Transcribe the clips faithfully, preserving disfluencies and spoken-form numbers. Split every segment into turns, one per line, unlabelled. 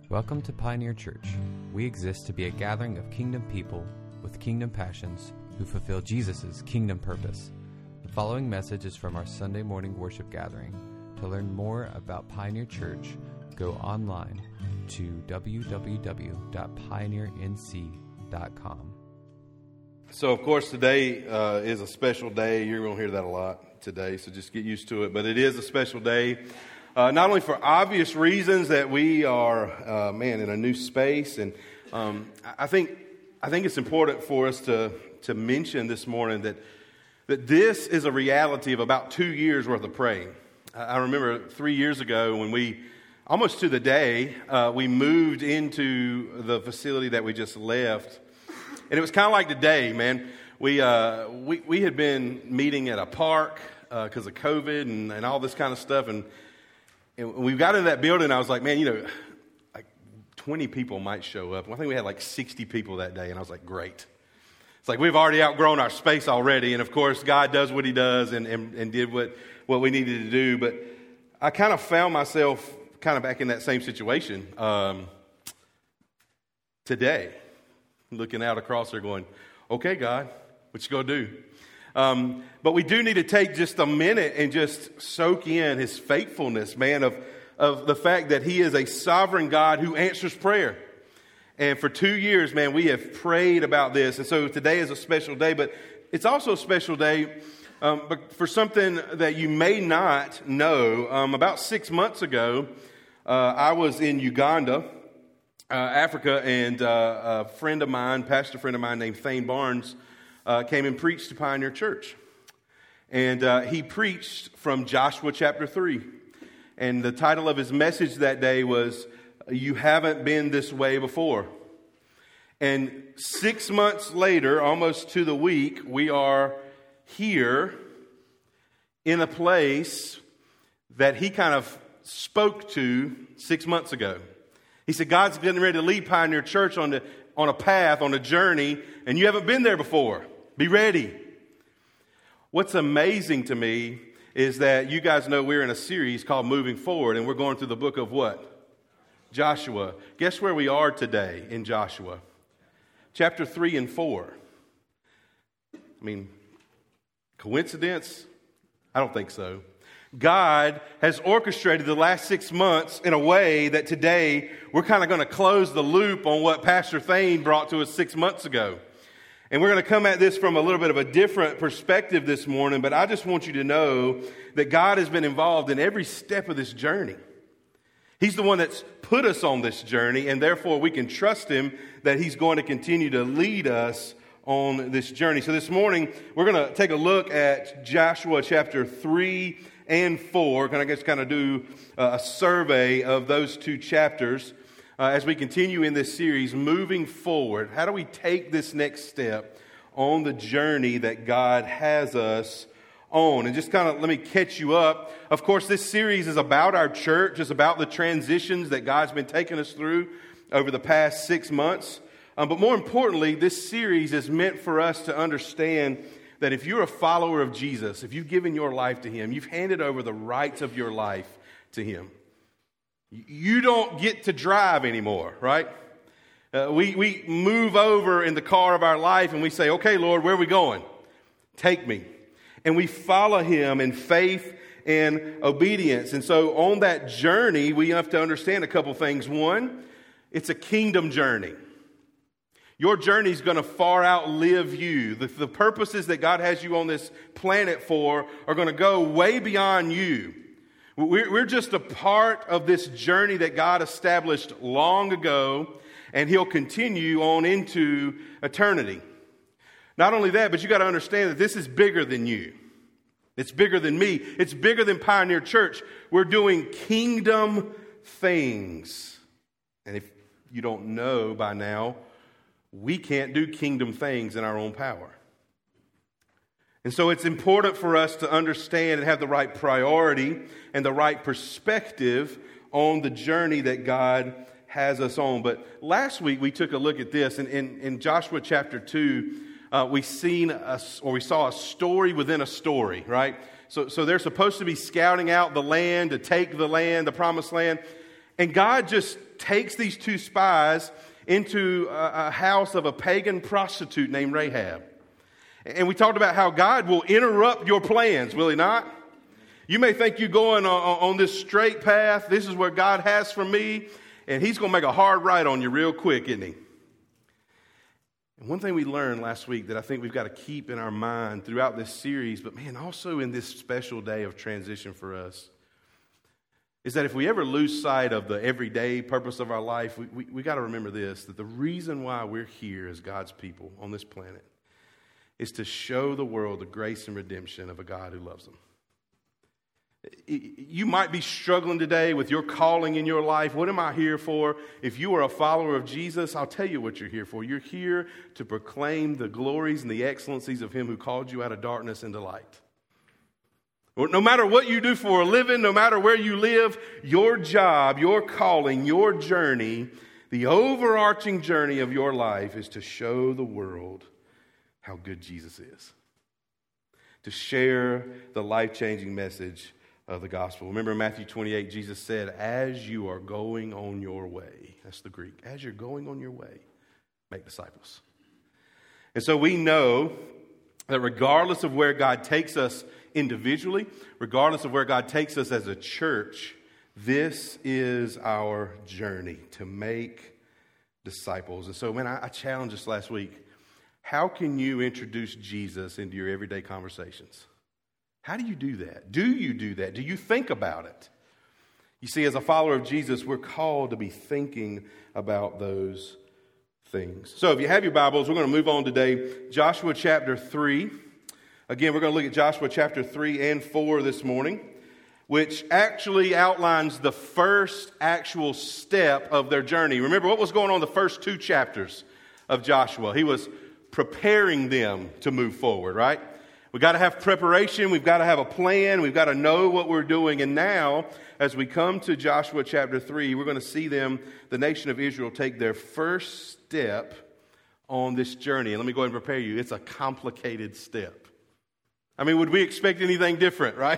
Welcome to Pioneer Church. We exist to be a gathering of kingdom people with kingdom passions who fulfill Jesus' kingdom purpose. The following message is from our Sunday morning worship gathering. To learn more about Pioneer Church, go online to w w w dot pioneer n c dot com.
So, of course, today uh, is a special day. You're going to hear that a lot today, so just get used to it. But it is a special day. Uh, not only for obvious reasons that we are, uh, man, in a new space, and um, I think I think it's important for us to to mention this morning that that this is a reality of about two years worth of praying. I, I remember three years ago when we, almost to the day, uh, we moved into the facility that we just left, and it was kind of like today, man. We uh, we we had been meeting at a park because uh, of COVID and, and all this kind of stuff, and. And when we got into that building, I was like, man, you know, like twenty people might show up. I think we had like sixty people that day, and I was like, great. It's like we've already outgrown our space already, and of course, God does what He does and, and, and did what, what we needed to do. But I kind of found myself kind of back in that same situation um, today, looking out across there going, okay, God, what you going to do? Um, but we do need to take just a minute and just soak in His faithfulness, man, of, of the fact that He is a sovereign God who answers prayer. And for two years, man, we have prayed about this. And so today is a special day, but it's also a special day um, but for something that you may not know. Um, about six months ago, uh, I was in Uganda, uh, Africa, and uh, a friend of mine, pastor friend of mine named Thane Barnes, Uh, came and preached to Pioneer Church. And uh, he preached from Joshua chapter three. And the title of his message that day was, "You Haven't Been This Way Before." And six months later, almost to the week, we are here in a place that he kind of spoke to six months ago. He said, God's getting ready to lead Pioneer Church on the on a path, on a journey, and you haven't been there before. Be ready. What's amazing to me is that you guys know we're in a series called Moving Forward, and we're going through the book of what? Joshua. Guess where we are today in Joshua? Chapter three and four. I mean, coincidence? I don't think so. God has orchestrated the last six months in a way that today we're kind of going to close the loop on what Pastor Thane brought to us six months ago. And we're going to come at this from a little bit of a different perspective this morning, but I just want you to know that God has been involved in every step of this journey. He's the one that's put us on this journey, and therefore we can trust Him that He's going to continue to lead us on this journey. So this morning, we're going to take a look at Joshua chapter three and four. Can I guess kind of do a survey of those two chapters uh, as we continue in this series, moving forward. How do we take this next step on the journey that God has us on? And just kind of let me catch you up. Of course, this series is about our church. It's about the transitions that God's been taking us through over the past six months. Um, but more importantly, this series is meant for us to understand that if you're a follower of Jesus, if you've given your life to Him, you've handed over the rights of your life to Him, you don't get to drive anymore, right? Uh, we, we move over in the car of our life and we say, okay, Lord, where are we going? Take me. And we follow Him in faith and obedience. And so on that journey, we have to understand a couple things. One, it's a kingdom journey. Your journey is going to far outlive you. The, the purposes that God has you on this planet for are going to go way beyond you. We're, we're just a part of this journey that God established long ago, and He'll continue on into eternity. Not only that, but you got to understand that this is bigger than you. It's bigger than me. It's bigger than Pioneer Church. We're doing kingdom things. And if you don't know by now, we can't do kingdom things in our own power. And so it's important for us to understand and have the right priority and the right perspective on the journey that God has us on. But last week we took a look at this. And in, in Joshua chapter two, uh, we seen a, or we saw a story within a story, right? So, so they're supposed to be scouting out the land, to take the land, the promised land. And God just takes these two spies into a, a house of a pagan prostitute named Rahab. And we talked about how God will interrupt your plans, will he not? You may think you're going on, on this straight path. This is where God has for me. And he's going to make a hard right on you real quick, isn't he? And one thing we learned last week that I think we've got to keep in our mind throughout this series, but man, also in this special day of transition for us, is that if we ever lose sight of the everyday purpose of our life, we, we, we got to remember this, that the reason why we're here as God's people on this planet is to show the world the grace and redemption of a God who loves them. You might be struggling today with your calling in your life. What am I here for? If you are a follower of Jesus, I'll tell you what you're here for. You're here to proclaim the glories and the excellencies of him who called you out of darkness into light. No matter what you do for a living, no matter where you live, your job, your calling, your journey, the overarching journey of your life is to show the world how good Jesus is. To share the life-changing message of the gospel. Remember in Matthew twenty-eight, Jesus said, as you are going on your way, that's the Greek, as you're going on your way, make disciples. And so we know that regardless of where God takes us individually, regardless of where God takes us as a church, this is our journey to make disciples. And so, man, I, I challenged us last week. How can you introduce Jesus into your everyday conversations? How do you do that? Do you do that? Do you think about it? You see, as a follower of Jesus, we're called to be thinking about those things. So if you have your Bibles, we're going to move on today. Joshua chapter three. Again, we're going to look at Joshua chapter three and four this morning, which actually outlines the first actual step of their journey. Remember what was going on in the first two chapters of Joshua? He was preparing them to move forward, right? We've got to have preparation. We've got to have a plan. We've got to know what we're doing. And now, as we come to Joshua chapter three, we're going to see them, the nation of Israel, take their first step on this journey. And let me go ahead and prepare you. It's a complicated step. I mean, would we expect anything different, right?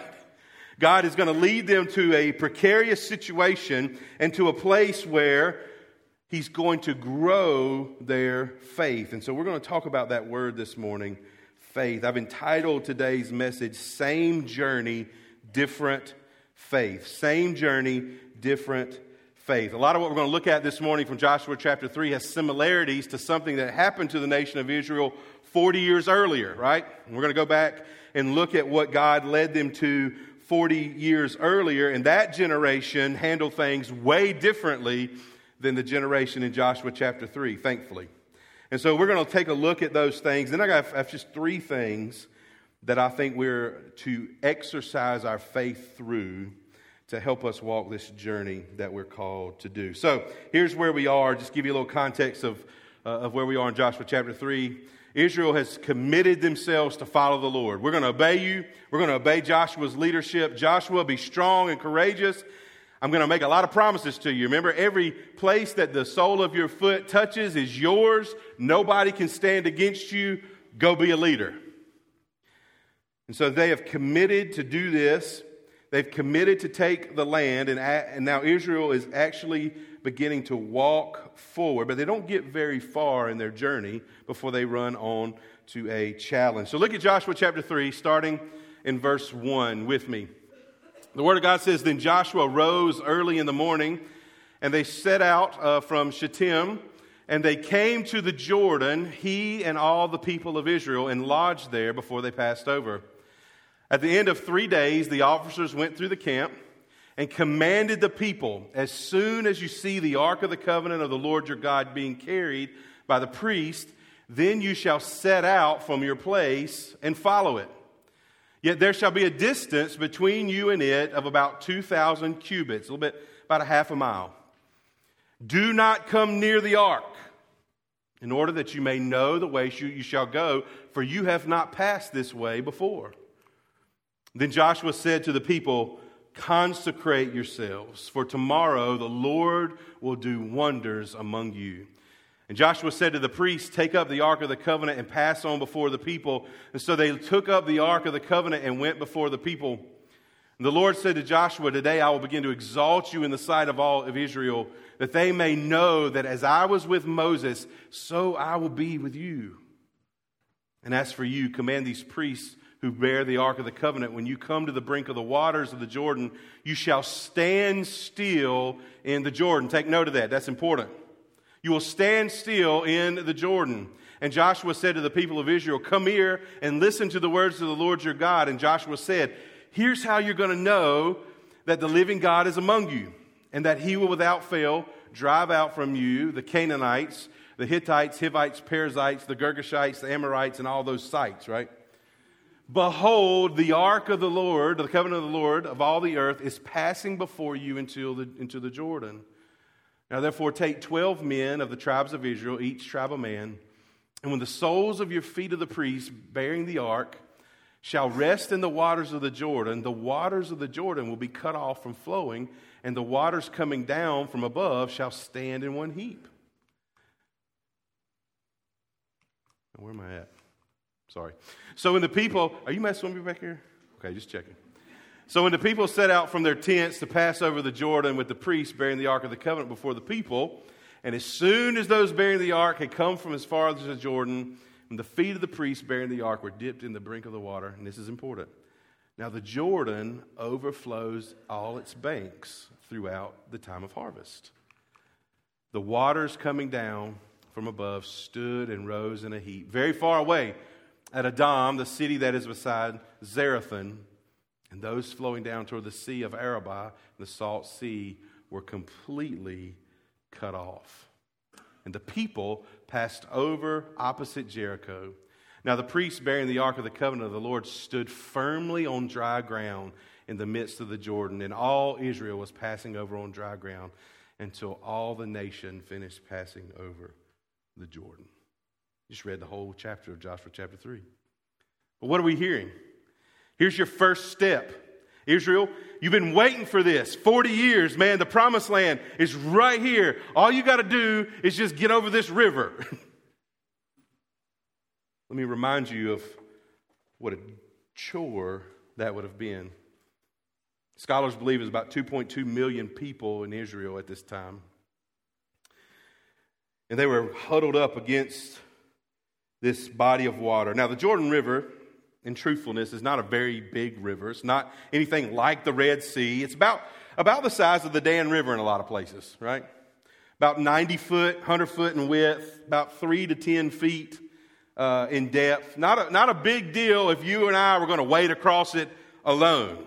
God is going to lead them to a precarious situation and to a place where he's going to grow their faith. And so we're going to talk about that word this morning, faith. I've entitled today's message, Same Journey, Different Faith. Same journey, different faith. A lot of what we're going to look at this morning from Joshua chapter three has similarities to something that happened to the nation of Israel forty years earlier, right? And we're going to go back and look at what God led them to forty years earlier. And that generation handled things way differently than the generation in Joshua chapter three, thankfully. And so we're going to take a look at those things. Then I got I have just three things that I think we're to exercise our faith through to help us walk this journey that we're called to do. So here's where we are. Just give you a little context of, uh, of where we are in Joshua chapter three. Israel has committed themselves to follow the Lord. We're going to obey you. We're going to obey Joshua's leadership. Joshua, be strong and courageous. I'm going to make a lot of promises to you. Remember, every place that the sole of your foot touches is yours. Nobody can stand against you. Go be a leader. And so they have committed to do this. They've committed to take the land. And, and now Israel is actually beginning to walk forward. But they don't get very far in their journey before they run on to a challenge. So look at Joshua chapter three, starting in verse one with me. The Word of God says, Then Joshua rose early in the morning, and they set out uh, from Shittim, and they came to the Jordan, he and all the people of Israel, and lodged there before they passed over. At the end of three days, the officers went through the camp and commanded the people, as soon as you see the ark of the covenant of the Lord your God being carried by the priest, then you shall set out from your place and follow it. Yet there shall be a distance between you and it of about two thousand cubits, a little bit, about a half a mile. Do not come near the ark, in order that you may know the way you shall go, for you have not passed this way before. Then Joshua said to the people, Consecrate yourselves, for tomorrow the Lord will do wonders among you. And Joshua said to the priests, Take up the ark of the covenant and pass on before the people. And so they took up the ark of the covenant and went before the people. And the Lord said to Joshua, today I will begin to exalt you in the sight of all of Israel, that they may know that as I was with Moses, so I will be with you. And as for you, command these priests who bear the ark of the covenant, when you come to the brink of the waters of the Jordan, you shall stand still in the Jordan. Take note of that. That's important. You will stand still in the Jordan. And Joshua said to the people of Israel, come here and listen to the words of the Lord your God. And Joshua said, here's how you're going to know that the living God is among you, and that he will without fail drive out from you the Canaanites, the Hittites, Hivites, Perizzites, the Girgashites, the Amorites, and all those sites, right? Behold, the ark of the Lord, the covenant of the Lord of all the earth, is passing before you into the, into the Jordan. Now therefore take twelve men of the tribes of Israel, each tribe a man, and when the soles of your feet of the priests bearing the ark shall rest in the waters of the Jordan, the waters of the Jordan will be cut off from flowing, and the waters coming down from above shall stand in one heap. Where am I at? Sorry. So when the people, are you messing with me back here? Okay, just checking. So when the people set out from their tents to pass over the Jordan with the priests bearing the ark of the covenant before the people, and as soon as those bearing the ark had come from as far as the Jordan, and the feet of the priests bearing the ark were dipped in the brink of the water, and this is important. Now the Jordan overflows all its banks throughout the time of harvest. The waters coming down from above stood and rose in a heap, very far away at Adam, the city that is beside Zarethan, and those flowing down toward the sea of Arabah, the salt sea, were completely cut off. And the people passed over opposite Jericho. Now the priests bearing the ark of the covenant of the Lord stood firmly on dry ground in the midst of the Jordan, and all Israel was passing over on dry ground until all the nation finished passing over the Jordan. Just read the whole chapter of Joshua chapter three. But what are we hearing? Here's your first step. Israel, you've been waiting for this. forty years, man, the promised land is right here. All you got to do is just get over this river. Let me remind you of what a chore that would have been. Scholars believe there's about two point two million people in Israel at this time. And they were huddled up against this body of water. Now, the Jordan River, in truthfulness, is not a very big river. It's not anything like the Red Sea. It's about, about the size of the Dan River in a lot of places, right? About ninety foot, one hundred foot in width, about three to ten feet uh, in depth. Not a, not a big deal if you and I were going to wade across it alone.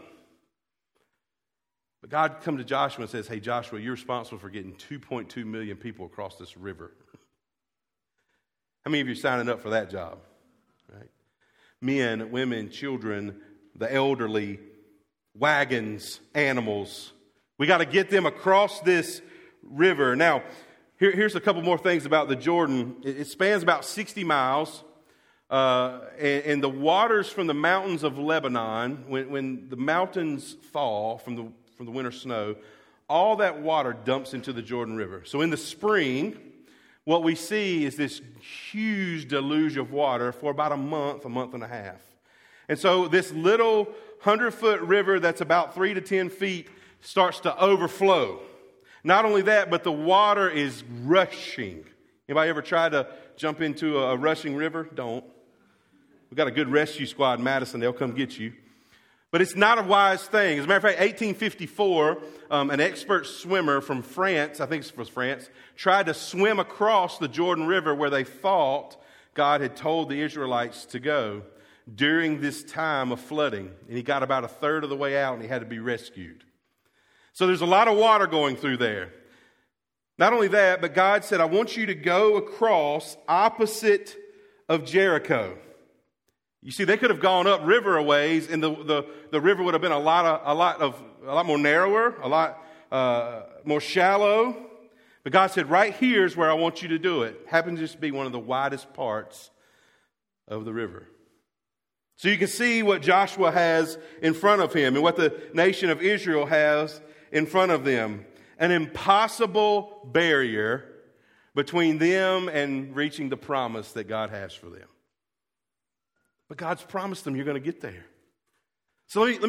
But God comes to Joshua and says, hey, Joshua, you're responsible for getting two point two million people across this river. How many of you are signing up for that job? Right? Men, women, children, the elderly, wagons, animals. We got to get them across this river. Now, here, here's a couple more things about the Jordan. It, it spans about sixty miles. Uh, and, and the waters from the mountains of Lebanon, when, when the mountains thaw from the, from the winter snow, all that water dumps into the Jordan River. So in the spring, what we see is this huge deluge of water for about a month, a month and a half. And so this little hundred-foot river that's about three to ten feet starts to overflow. Not only that, but the water is rushing. Anybody ever tried to jump into a rushing river? Don't. We've got a good rescue squad in Madison. They'll come get you. But it's not a wise thing. As a matter of fact, eighteen fifty-four, um, an expert swimmer from France, I think it was France, tried to swim across the Jordan River where they thought God had told the Israelites to go during this time of flooding. And he got about a third of the way out and he had to be rescued. So there's a lot of water going through there. Not only that, but God said, I want you to go across opposite of Jericho. You see, they could have gone up river a ways, and the, the, the river would have been a lot of a lot of a lot more narrower, a lot uh, more shallow. But God said, right here is where I want you to do it. Happens to just be one of the widest parts of the river. So you can see what Joshua has in front of him and what the nation of Israel has in front of them. An impossible barrier between them and reaching the promise that God has for them. But God's promised them you're going to get there. So let me, let me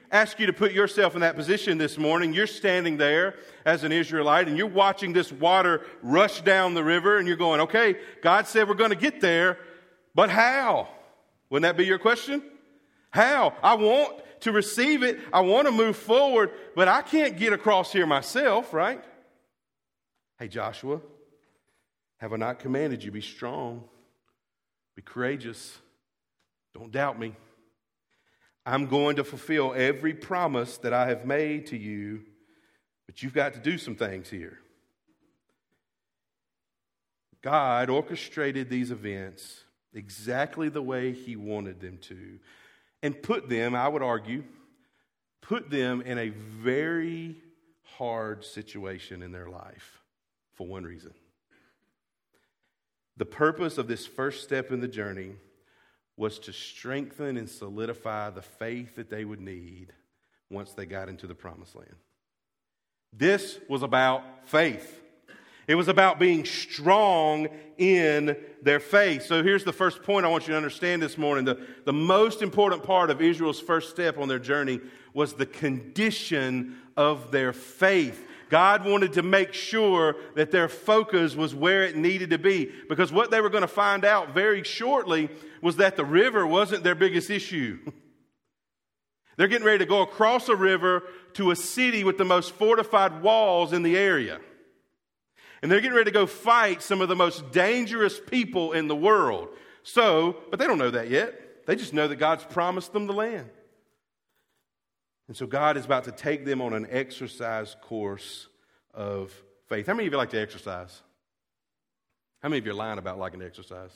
ask you to put yourself in that position this morning. You're standing there as an Israelite and you're watching this water rush down the river and you're going, okay, God said we're going to get there, but how? Wouldn't that be your question? How? I want to receive it. I want to move forward, but I can't get across here myself, right? Hey, Joshua, have I not commanded you? Be strong. Be courageous. Don't doubt me. I'm going to fulfill every promise that I have made to you, but you've got to do some things here. God orchestrated these events exactly the way He wanted them to, and put them, I would argue, put them in a very hard situation in their life for one reason. The purpose of this first step in the journey was to strengthen and solidify the faith that they would need once they got into the promised land. This was about faith. It was about being strong in their faith. So here's the first point I want you to understand this morning. The, the most important part of Israel's first step on their journey was the condition of their faith. God wanted to make sure that their focus was where it needed to be. Because what they were going to find out very shortly was that the river wasn't their biggest issue. They're getting ready to go across a river to a city with the most fortified walls in the area. And they're getting ready to go fight some of the most dangerous people in the world. So, but they don't know that yet. They just know that God's promised them the land. And so God is about to take them on an exercise course of faith. How many of you like to exercise? How many of you are lying about liking to exercise?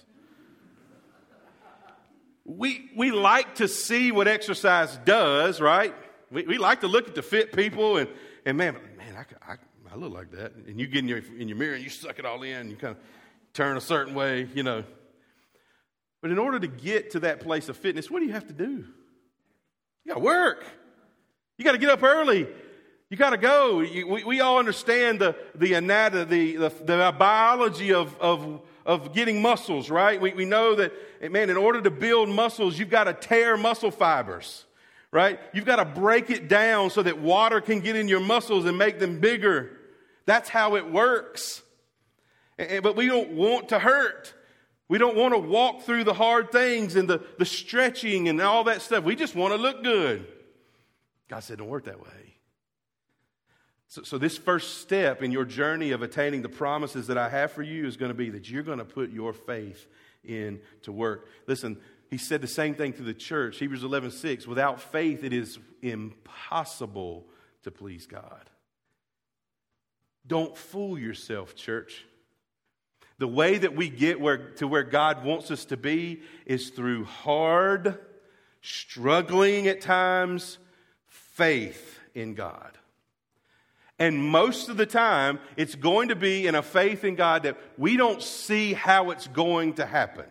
We we like to see what exercise does, right? We we like to look at the fit people and, and man, man, I, I, I look like that. And you get in your, in your mirror and you suck it all in and you kind of turn a certain way, you know. But in order to get to that place of fitness, what do you have to do? You got to work. You got to get up early. You got to go. You, we, we all understand the the anatomy, the, the, the biology of, of, of getting muscles, right? We, we know that, man, in order to build muscles, you've got to tear muscle fibers, right? You've got to break it down so that water can get in your muscles and make them bigger. That's how it works. And, but we don't want to hurt. We don't want to walk through the hard things and the, the stretching and all that stuff. We just want to look good. God said, don't work that way. So, so this first step in your journey of attaining the promises that I have for you is going to be that you're going to put your faith into work. Listen, He said the same thing to the church. Hebrews eleven six, without faith it is impossible to please God. Don't fool yourself, church. The way that we get where, to where God wants us to be is through hard, struggling at times, faith in God. And most of the time, it's going to be in a faith in God that we don't see how it's going to happen.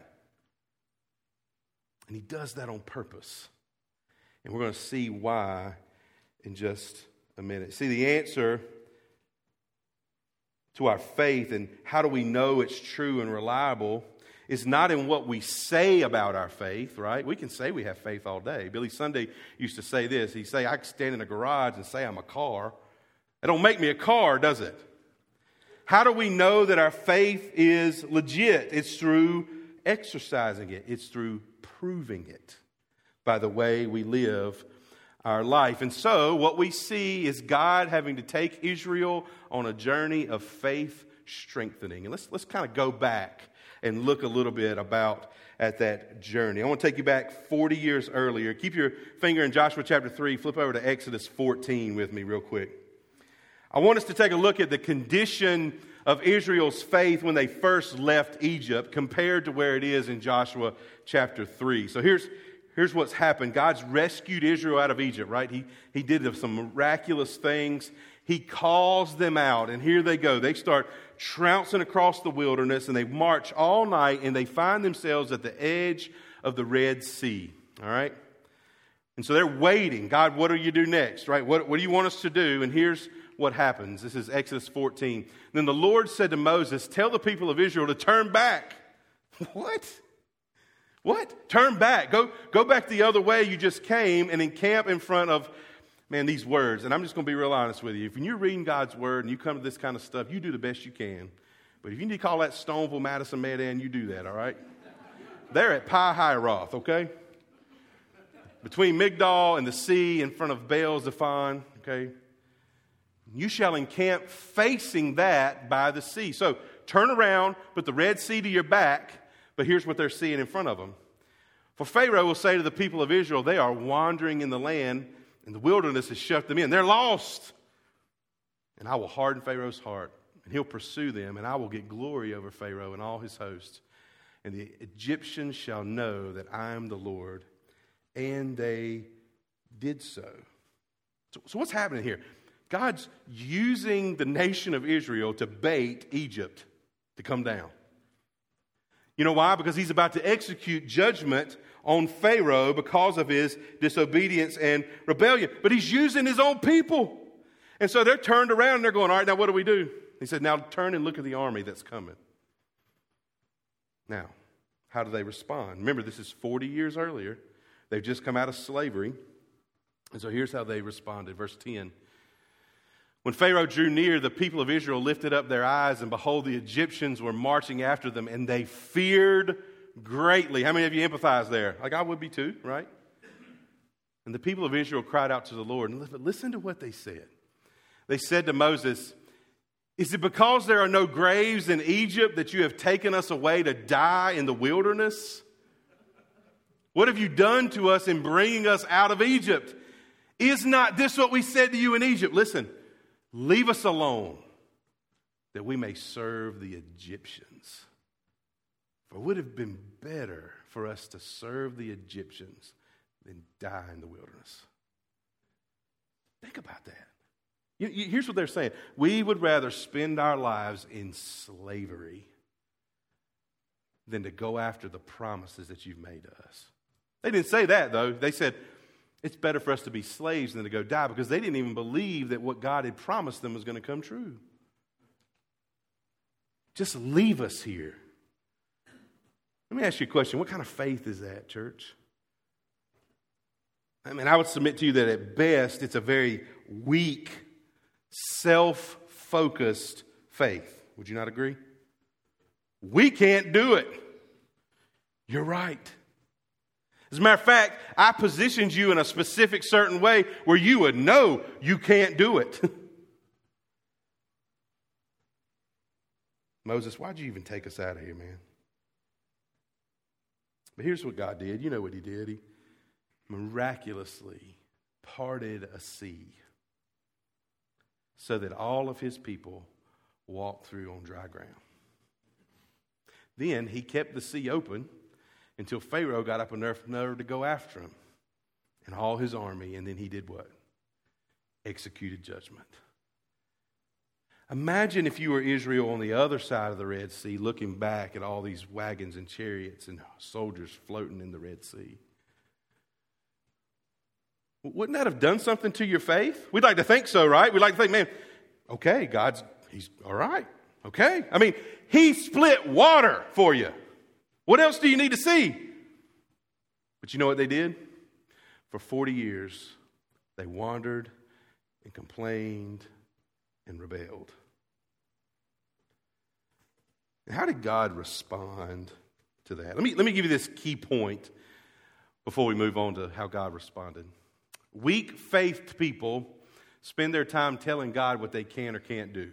And He does that on purpose. And we're going to see why in just a minute. See, the answer to our faith and how do we know it's true and reliable is not in what we say about our faith, right? We can say we have faith all day. Billy Sunday used to say this. He'd say, I can stand in a garage and say I'm a car. That don't make me a car, does it? How do we know that our faith is legit? It's through exercising it. It's through proving it by the way we live our life. And so what we see is God having to take Israel on a journey of faith strengthening. And let's let's kind of go back and look a little bit about at that journey. I want to take you back forty years earlier. Keep your finger in Joshua chapter three. Flip over to Exodus fourteen with me real quick. I want us to take a look at the condition of Israel's faith when they first left Egypt compared to where it is in Joshua chapter three. So here's, here's what's happened. God's rescued Israel out of Egypt, right? He, he did some miraculous things. He calls them out, and here they go. They start trouncing across the wilderness, and they march all night, and they find themselves at the edge of the Red Sea, all right? And so they're waiting. God, what do you do next, right? What, what do you want us to do? And here's what happens. This is Exodus fourteen. Then the Lord said to Moses, tell the people of Israel to turn back. What? What? Turn back. Go, go back the other way you just came and encamp in front of man, these words, and I'm just going to be real honest with you. If you're reading God's word and you come to this kind of stuff, you do the best you can. But if you need to call that Stoneville, Madison, Medan, you do that, all right? They're at Pi Hiroth, okay? Between Migdal and the sea in front of Baal Zephon, okay? You shall encamp facing that by the sea. So turn around, put the Red Sea to your back, but here's what they're seeing in front of them. For Pharaoh will say to the people of Israel, they are wandering in the land, and the wilderness has shut them in. They're lost. And I will harden Pharaoh's heart, and he'll pursue them, and I will get glory over Pharaoh and all his hosts. And the Egyptians shall know that I am the Lord. And they did so. So, so what's happening here? God's using the nation of Israel to bait Egypt to come down. You know why? Because he's about to execute judgment on Pharaoh because of his disobedience and rebellion. But he's using his own people. And so they're turned around and they're going, all right, now what do we do? He said, now turn and look at the army that's coming. Now, how do they respond? Remember, this is forty years earlier. They've just come out of slavery. And so here's how they responded. Verse ten. When Pharaoh drew near, the people of Israel lifted up their eyes, and behold, the Egyptians were marching after them, and they feared greatly. How many of you empathize there? Like I would be too, right? And the people of Israel cried out to the Lord. And listen to what they said. They said to Moses, is it because there are no graves in Egypt that you have taken us away to die in the wilderness? What have you done to us in bringing us out of Egypt? Is not this what we said to you in Egypt? Listen, leave us alone that we may serve the Egyptians. For it would have been better for us to serve the Egyptians than die in the wilderness. Think about that. You, you, here's what they're saying. We would rather spend our lives in slavery than to go after the promises that you've made to us. They didn't say that, though. They said, it's better for us to be slaves than to go die, because they didn't even believe that what God had promised them was going to come true. Just leave us here. Let me ask you a question. What kind of faith is that, church? I mean, I would submit to you that at best, it's a very weak, self-focused faith. Would you not agree? We can't do it. You're right. As a matter of fact, I positioned you in a specific certain way where you would know you can't do it. Moses, why'd you even take us out of here, man? But here's what God did. You know what he did. He miraculously parted a sea so that all of his people walked through on dry ground. Then he kept the sea open until Pharaoh got up enough nerve to go after him and all his army, and then he did what? Executed judgment. Imagine if you were Israel on the other side of the Red Sea, looking back at all these wagons and chariots and soldiers floating in the Red Sea. Wouldn't that have done something to your faith? We'd like to think so, right? We'd like to think, man, okay, God's, he's all right. Okay. I mean, he split water for you. What else do you need to see? But you know what they did? For forty years, they wandered and complained and rebelled. And how did God respond to that? Let me, let me give you this key point before we move on to how God responded. Weak-faithed people spend their time telling God what they can or can't do.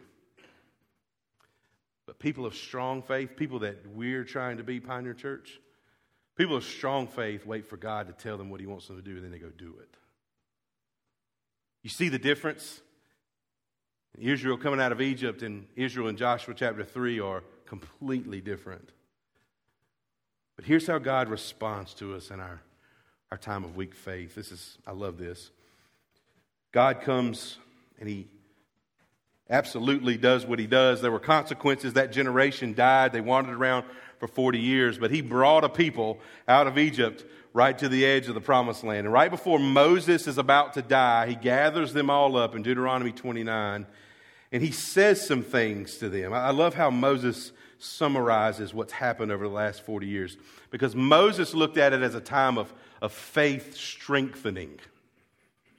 But people of strong faith, people that we're trying to be Pioneer Church, people of strong faith wait for God to tell them what he wants them to do, and then they go do it. You see the difference? Israel coming out of Egypt and Israel in Joshua chapter three are completely different. But here's how God responds to us in our, our time of weak faith. This is, I love this. God comes and he absolutely does what he does. There were consequences. That generation died. They wandered around for forty years, but he brought a people out of Egypt right to the edge of the promised land. And right before Moses is about to die, he gathers them all up in Deuteronomy twenty-nine, and he says some things to them. I love how Moses summarizes what's happened over the last forty years, because Moses looked at it as a time of, of faith strengthening.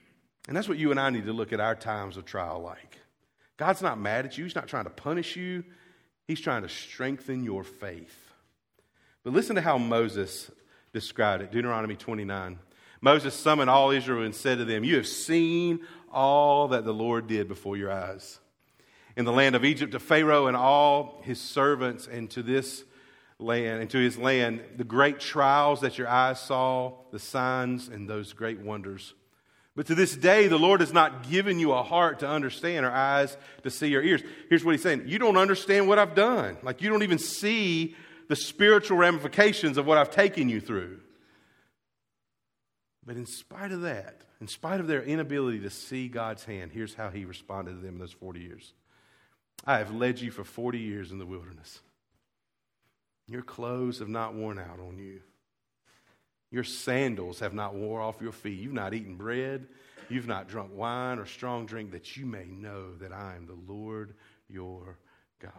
And that's what you and I need to look at our times of trial like. God's not mad at you. He's not trying to punish you. He's trying to strengthen your faith. But listen to how Moses described it. Deuteronomy twenty-nine. Moses summoned all Israel and said to them, you have seen all that the Lord did before your eyes in the land of Egypt, to Pharaoh and all his servants, and to this land, and to his land, the great trials that your eyes saw, the signs and those great wonders. But to this day, the Lord has not given you a heart to understand, or eyes to see, or ears. Here's what he's saying. You don't understand what I've done. Like, you don't even see the spiritual ramifications of what I've taken you through. But in spite of that, in spite of their inability to see God's hand, here's how he responded to them in those forty years. I have led you for forty years in the wilderness. Your clothes have not worn out on you. Your sandals have not worn off your feet. You've not eaten bread. You've not drunk wine or strong drink, that you may know that I am the Lord your God.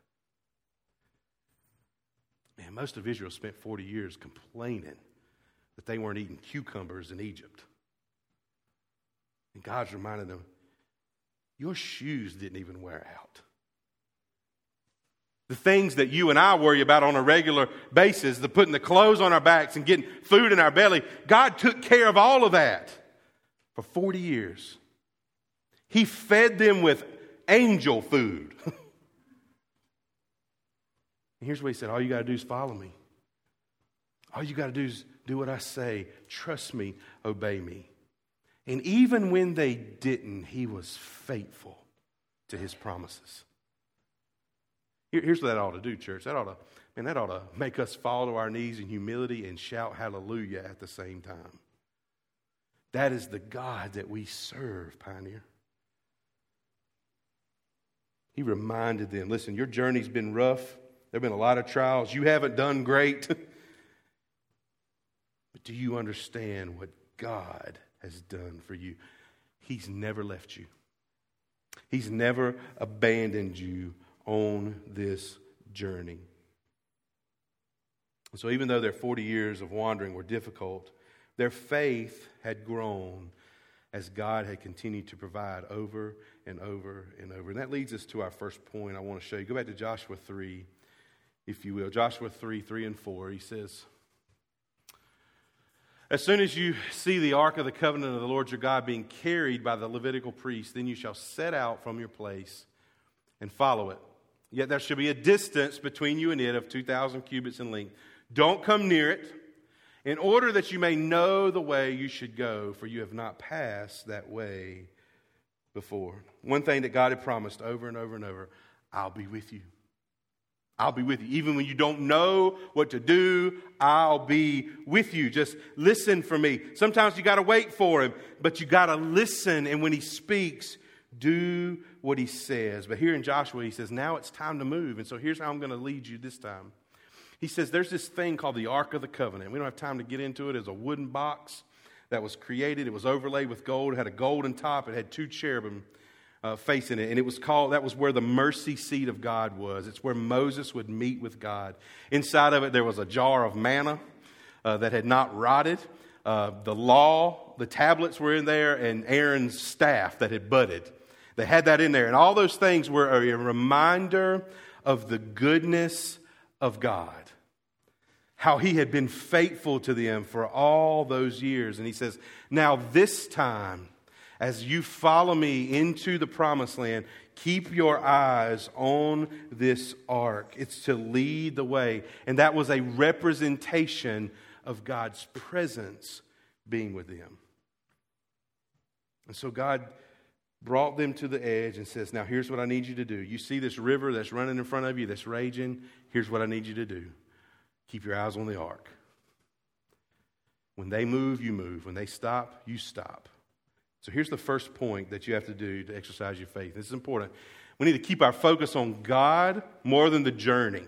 Man, most of Israel spent forty years complaining that they weren't eating cucumbers in Egypt. And God's reminding them, your shoes didn't even wear out. The things that you and I worry about on a regular basis, the putting the clothes on our backs and getting food in our belly, God took care of all of that for forty years. He fed them with angel food. And here's what he said, all you got to do is follow me. All you got to do is do what I say. Trust me, obey me. And even when they didn't, he was faithful to his promises. Here's what that ought to do, church. That ought to, man, that ought to make us fall to our knees in humility and shout hallelujah at the same time. That is the God that we serve, Pioneer. He reminded them, listen, your journey's been rough. There have been a lot of trials. You haven't done great. But do you understand what God has done for you? He's never left you. He's never abandoned you on this journey. So even though their forty years of wandering were difficult, their faith had grown as God had continued to provide over and over and over. And that leads us to our first point I want to show you. Go back to Joshua three, if you will. Joshua three, three and four. He says, as soon as you see the ark of the covenant of the Lord your God being carried by the Levitical priest, then you shall set out from your place and follow it. Yet there shall be a distance between you and it of two thousand cubits in length. Don't come near it, in order that you may know the way you should go, for you have not passed that way before. One thing that God had promised over and over and over, I'll be with you. I'll be with you. Even when you don't know what to do, I'll be with you. Just listen for me. Sometimes you got to wait for him, but you got to listen. And when he speaks, do what he says. But here in Joshua, he says, now it's time to move. And so here's how I'm going to lead you this time. He says there's this thing called the Ark of the Covenant. We don't have time to get into it. It's a wooden box that was created. It was overlaid with gold. It had a golden top. It had two cherubim uh, facing it. And it was called, that was where the mercy seat of God was. It's where Moses would meet with God. Inside of it, there was a jar of manna uh, that had not rotted. Uh, the law, the tablets were in there, and Aaron's staff that had budded. They had that in there. And all those things were a reminder of the goodness of God. How he had been faithful to them for all those years. And he says, now this time, as you follow me into the promised land, keep your eyes on this ark. It's to lead the way. And that was a representation of God's presence being with them. And so God brought them to the edge and says, now here's what I need you to do. You see this river that's running in front of you, that's raging. Here's what I need you to do. Keep your eyes on the ark. When they move, you move. When they stop, you stop. So here's the first point that you have to do to exercise your faith. This is important. We need to keep our focus on God more than the journey.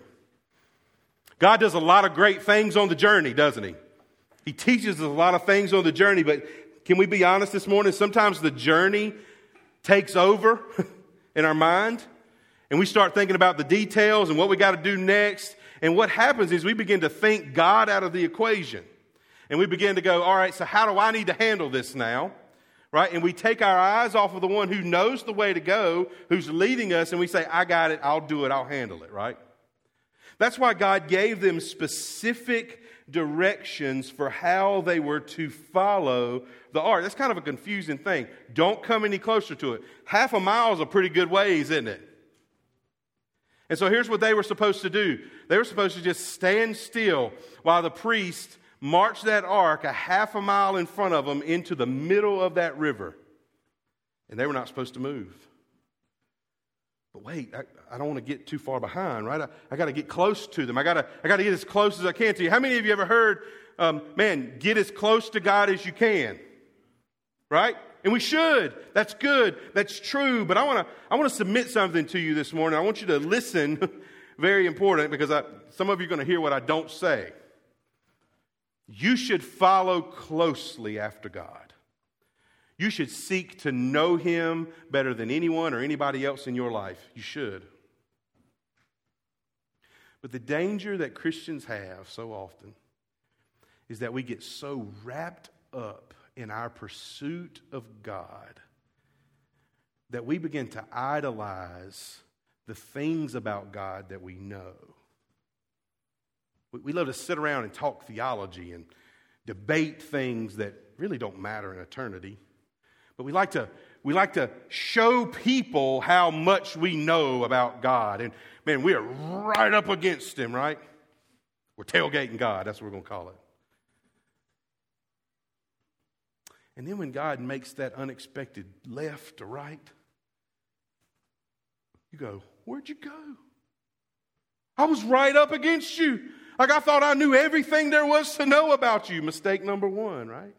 God does a lot of great things on the journey, doesn't he? He teaches us a lot of things on the journey, but can we be honest this morning? Sometimes the journey takes over in our mind, and we start thinking about the details and what we got to do next. And what happens is we begin to think God out of the equation. And we begin to go, all right, so how do I need to handle this now? right? And we take our eyes off of the one who knows the way to go, who's leading us, and we say, I got it, I'll do it, I'll handle it, right? That's why God gave them specific directions for how they were to follow the ark. That's kind of a confusing thing. Don't come any closer to it. Half a mile is a pretty good ways, isn't it? And so here's what they were supposed to do. They were supposed to just stand still while the priest marched that ark a half a mile in front of them into the middle of that river. And they were not supposed to move. But wait, I, I don't want to get too far behind, right? I, I got to get close to them. I got to I got to get as close as I can to you. How many of you ever heard, um, man, get as close to God as you can? Right? And we should. That's good. That's true. But I want to I want to submit something to you this morning. I want you to listen. Very important, because I, some of you are going to hear what I don't say. You should follow closely after God. You should seek to know Him better than anyone or anybody else in your life. You should. But the danger that Christians have so often is that we get so wrapped up in our pursuit of God that we begin to idolize the things about God that we know. We love to sit around and talk theology and debate things that really don't matter in eternity. But we like to we like to show people how much we know about God. And man, we are right up against Him, right? We're tailgating God. That's what we're going to call it. And then when God makes that unexpected left or right, you go, where'd you go? I was right up against you. Like I thought I knew everything there was to know about you. Mistake number one, right?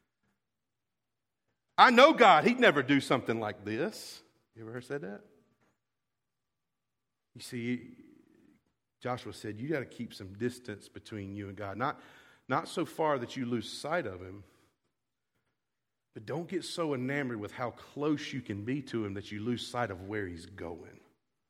I know God. He'd never do something like this. You ever heard said that? You see, Joshua said, you got to keep some distance between you and God. Not, not so far that you lose sight of Him, but don't get so enamored with how close you can be to Him that you lose sight of where He's going.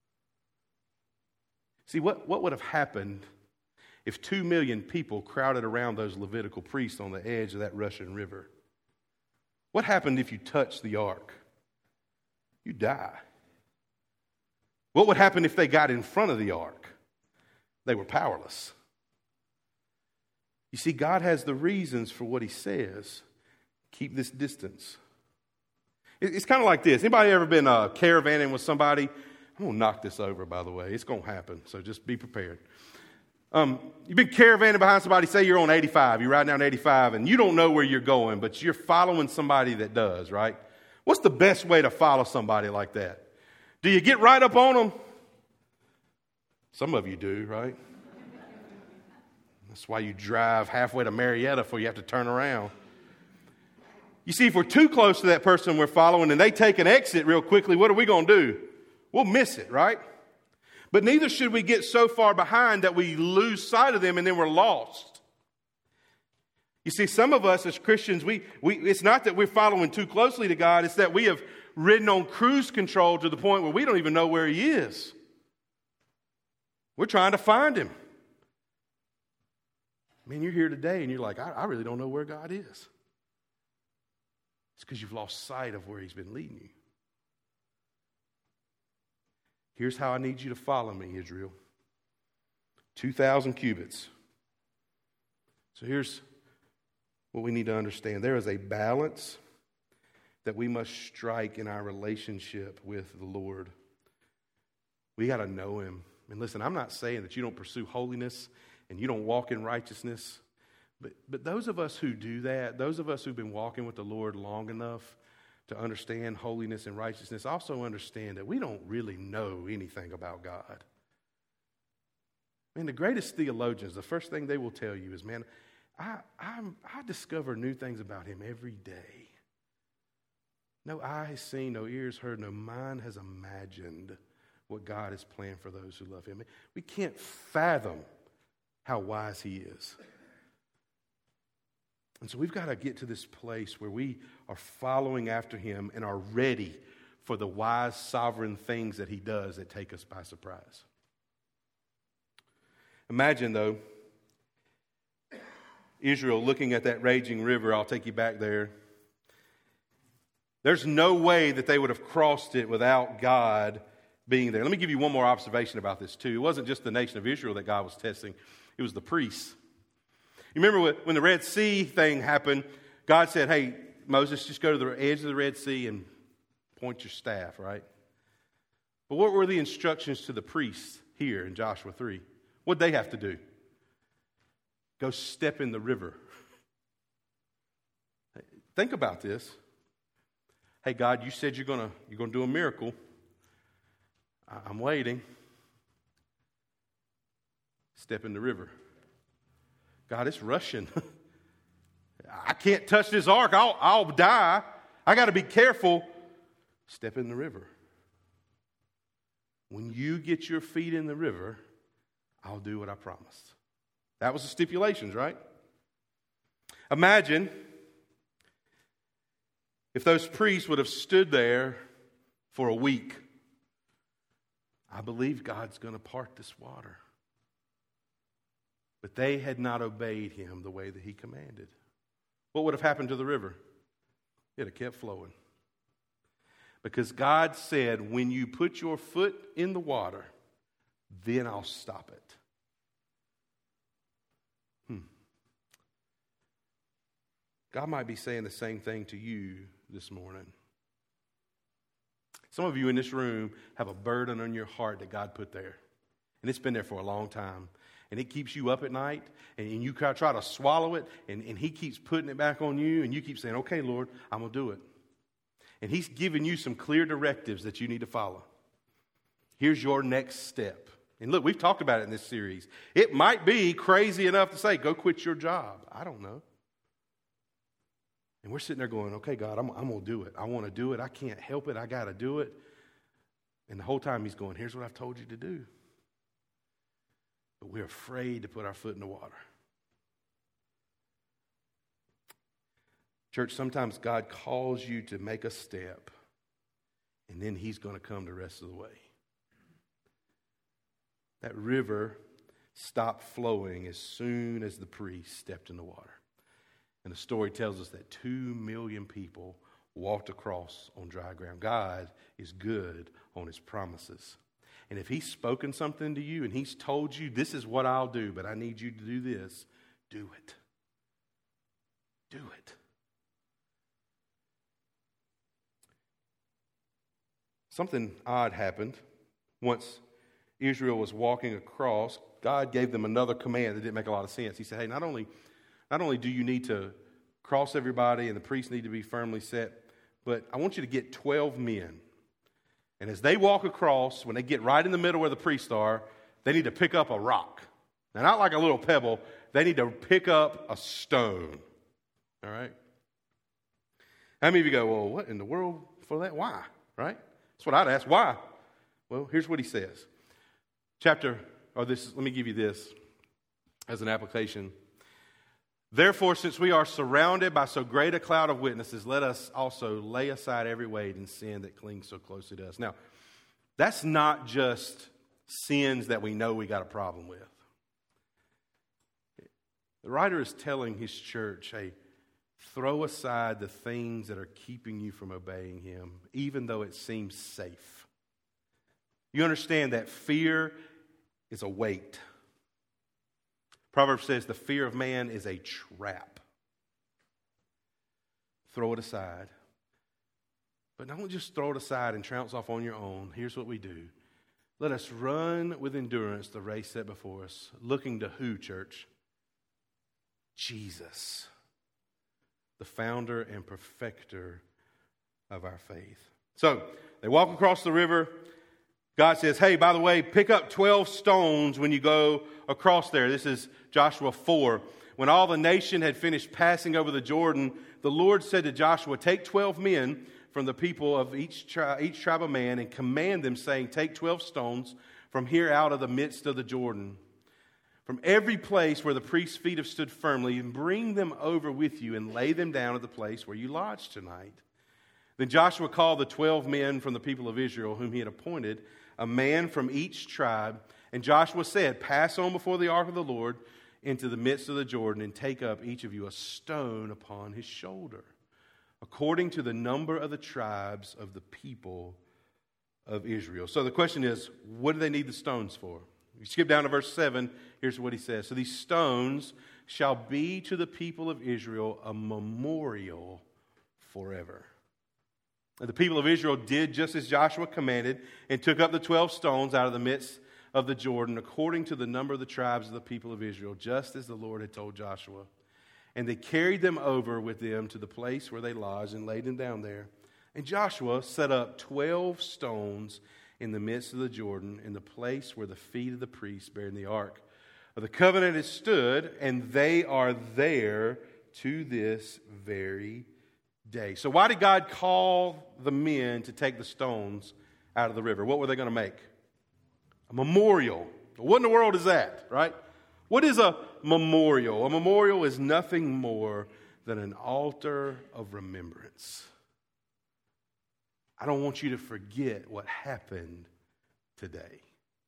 See, what, what would have happened if two million people crowded around those Levitical priests on the edge of that Russian river? What happened if you touched the ark? You die. What would happen if they got in front of the ark? They were powerless. You see, God has the reasons for what He says. Keep this distance. It's kind of like this. Anybody ever been uh, caravanning with somebody? I'm going to knock this over, by the way. It's going to happen, so just be prepared. Um, you've been caravanning behind somebody. Say you're on eighty-five. You're riding down eighty-five, and you don't know where you're going, but you're following somebody that does, right? What's the best way to follow somebody like that? Do you get right up on them? Some of you do, right? That's why you drive halfway to Marietta before you have to turn around. You see, if we're too close to that person we're following and they take an exit real quickly, what are we going to do? We'll miss it, right? But neither should we get so far behind that we lose sight of them and then we're lost. You see, some of us as Christians, we, we it's not that we're following too closely to God, it's that we have ridden on cruise control to the point where we don't even know where He is. We're trying to find Him. I mean, you're here today and you're like, I, I really don't know where God is. It's because you've lost sight of where He's been leading you. Here's how I need you to follow me, Israel. two thousand cubits. So here's what we need to understand. There is a balance that we must strike in our relationship with the Lord. We got to know Him. And listen, I'm not saying that you don't pursue holiness and you don't walk in righteousness. But, but those of us who do that, those of us who've been walking with the Lord long enough to understand holiness and righteousness, also understand that we don't really know anything about God. Man, the greatest theologians, the first thing they will tell you is, man, I, I'm, I discover new things about Him every day. No eye has seen, no ears heard, no mind has imagined what God has planned for those who love Him. We can't fathom how wise He is. And so we've got to get to this place where we are following after Him and are ready for the wise, sovereign things that He does that take us by surprise. Imagine, though, Israel looking at that raging river. I'll take you back there. There's no way that they would have crossed it without God being there. Let me give you one more observation about this too. It wasn't just the nation of Israel that God was testing. It was the priests. You remember when the Red Sea thing happened, God said, hey, Moses, just go to the edge of the Red Sea and point your staff, right? But what were the instructions to the priests here in Joshua three? What did they have to do? Go step in the river. Think about this. Hey, God, you said you're going to you're going to do a miracle. I'm waiting. Step in the river. God, it's rushing. I can't touch this ark. I'll, I'll die. I got to be careful. Step in the river. When you get your feet in the river, I'll do what I promised. That was the stipulations, right? Imagine if those priests would have stood there for a week. I believe God's going to part this water. But they had not obeyed him the way that he commanded. What would have happened to the river? It would have kept flowing. Because God said, when you put your foot in the water, then I'll stop it. Hmm. God might be saying the same thing to you this morning. Some of you in this room have a burden on your heart that God put there. And it's been there for a long time. And it keeps you up at night. And you try to swallow it. And, and he keeps putting it back on you. And you keep saying, okay, Lord, I'm going to do it. And he's giving you some clear directives that you need to follow. Here's your next step. And look, we've talked about it in this series. It might be crazy enough to say, go quit your job. I don't know. And we're sitting there going, okay, God, I'm, I'm going to do it. I want to do it. I can't help it. I got to do it. And the whole time he's going, here's what I've told you to do. But we're afraid to put our foot in the water. Church, sometimes God calls you to make a step, and then he's going to come the rest of the way. That river stopped flowing as soon as the priest stepped in the water. And the story tells us that two million people walked across on dry ground. God is good on his promises. And if he's spoken something to you and he's told you, this is what I'll do, but I need you to do this, do it. Do it. Something odd happened. Once Israel was walking across, God gave them another command that didn't make a lot of sense. He said, hey, not only, not only do you need to cross everybody and the priests need to be firmly set, but I want you to get twelve men. And as they walk across, when they get right in the middle where the priests are, they need to pick up a rock. Now, not like a little pebble. They need to pick up a stone. All right? How many of you go, well, what in the world for that? Why? Right? That's what I'd ask. Why? Well, here's what he says. Chapter, or this, let me give you this as an application. Therefore, since we are surrounded by so great a cloud of witnesses, let us also lay aside every weight and sin that clings so closely to us. Now, that's not just sins that we know we got a problem with. The writer is telling his church, hey, throw aside the things that are keeping you from obeying him, even though it seems safe. You understand that fear is a weight. Proverbs says the fear of man is a trap. Throw it aside. But don't just throw it aside and trounce off on your own. Here's what we do. Let us run with endurance the race set before us. Looking to who, church? Jesus, the founder and perfecter of our faith. So, they walk across the river. God says, hey, by the way, pick up twelve stones when you go across there. This is Joshua four. When all the nation had finished passing over the Jordan, the Lord said to Joshua, take twelve men from the people of each, tri- each tribe of man and command them, saying, take twelve stones from here out of the midst of the Jordan, from every place where the priest's feet have stood firmly, and bring them over with you and lay them down at the place where you lodge tonight. Then Joshua called the twelve men from the people of Israel, whom he had appointed, a man from each tribe. And Joshua said, pass on before the ark of the Lord into the midst of the Jordan, and take up each of you a stone upon his shoulder. according to the number of the tribes of the people of Israel. So the question is, what do they need the stones for? You skip down to verse seven, here's what he says. So these stones shall be to the people of Israel a memorial forever. And the people of Israel did just as Joshua commanded and took up the twelve stones out of the midst of the Jordan according to the number of the tribes of the people of Israel, just as the Lord had told Joshua. And they carried them over with them to the place where they lodged and laid them down there. And Joshua set up twelve stones in the midst of the Jordan, in the place where the feet of the priests bearing the ark of the covenant had stood, and they are there to this very day. So why did God call the men to take the stones out of the river? What were they going to make? A memorial. What in the world is that, right? What is a memorial? A memorial is nothing more than an altar of remembrance. I don't want you to forget what happened today.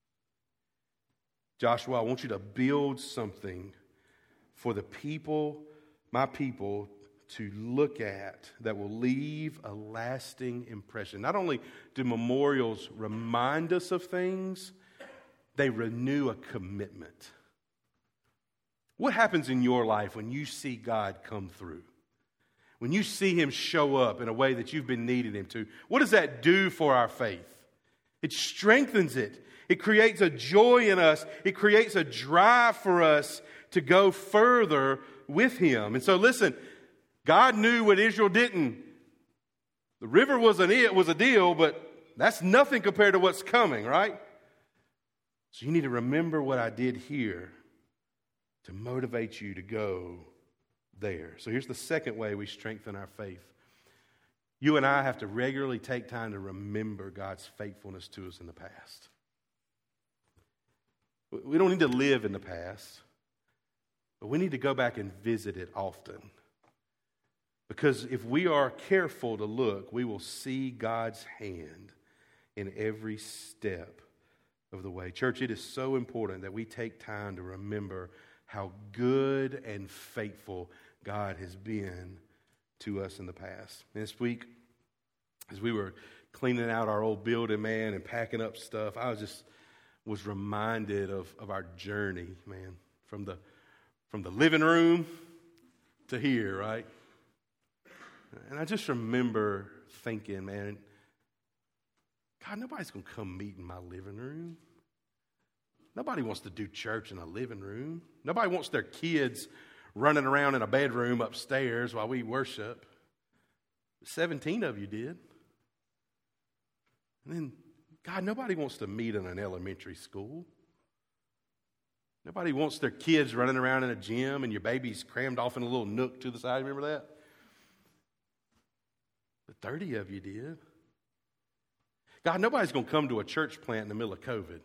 Joshua, I want you to build something for the people, my people, to look at that will leave a lasting impression. Not only do memorials remind us of things, they renew a commitment. What happens in your life when you see God come through? When you see Him show up in a way that you've been needing Him to, what does that do for our faith? It strengthens it. It creates a joy in us. It creates a drive for us to go further with Him. And so listen, God knew what Israel didn't. The river was an it was a deal, but that's nothing compared to what's coming, right? So you need to remember what I did here to motivate you to go there. So here's the second way we strengthen our faith. You and I have to regularly take time to remember God's faithfulness to us in the past. We don't need to live in the past, but we need to go back and visit it often. Because if we are careful to look, we will see God's hand in every step of the way. Church, it is so important that we take time to remember how good and faithful God has been to us in the past. And this week, as we were cleaning out our old building, man, and packing up stuff, I was just was reminded of, of our journey, man, from the from the living room to here, right? And I just remember thinking, man, God, nobody's going to come meet in my living room. Nobody wants to do church in a living room. Nobody wants their kids running around in a bedroom upstairs while we worship. seventeen of you did. And then, God, nobody wants to meet in an elementary school. Nobody wants their kids running around in a gym and your baby's crammed off in a little nook to the side. Remember that? But thirty of you did. God, nobody's going to come to a church plant in the middle of COVID.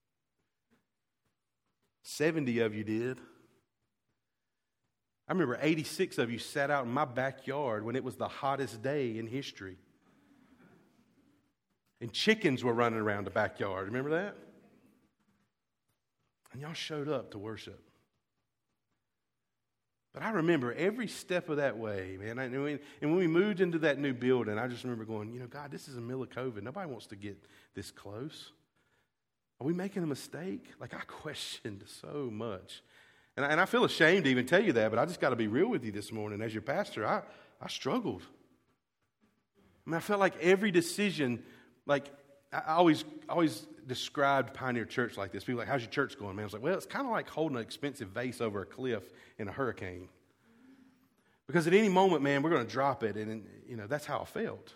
seventy of you did. I remember eighty-six of you sat out in my backyard when it was the hottest day in history. And chickens were running around the backyard. Remember that? And y'all showed up to worship. But I remember every step of that way, man. And when we moved into that new building, I just remember going, you know, God, this is in the middle of COVID. Nobody wants to get this close. Are we making a mistake? Like, I questioned so much. And I, and I feel ashamed to even tell you that, but I just got to be real with you this morning. As your pastor, I, I struggled. I mean, I felt like every decision, like, I always always described Pioneer Church like this. People were like, how's your church going, man? I was like, well, it's kind of like holding an expensive vase over a cliff in a hurricane. Because at any moment, man, we're going to drop it. And, you know, that's how I felt.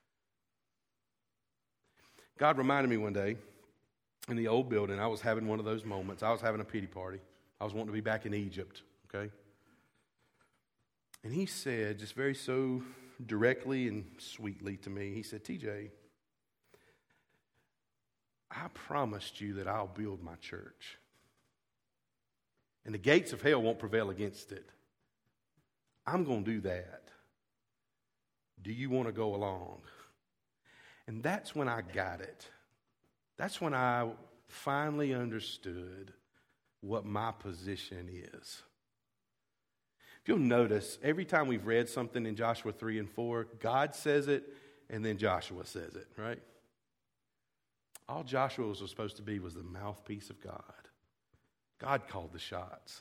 God reminded me one day in the old building, I was having one of those moments. I was having a pity party. I was wanting to be back in Egypt, okay? And he said, just very so directly and sweetly to me, he said, T J, I promised you that I'll build my church. And the gates of hell won't prevail against it. I'm going to do that. Do you want to go along? And that's when I got it. That's when I finally understood what my position is. If you'll notice, every time we've read something in Joshua three and four, God says it, and then Joshua says it, right? All Joshua was supposed to be was the mouthpiece of God. God called the shots.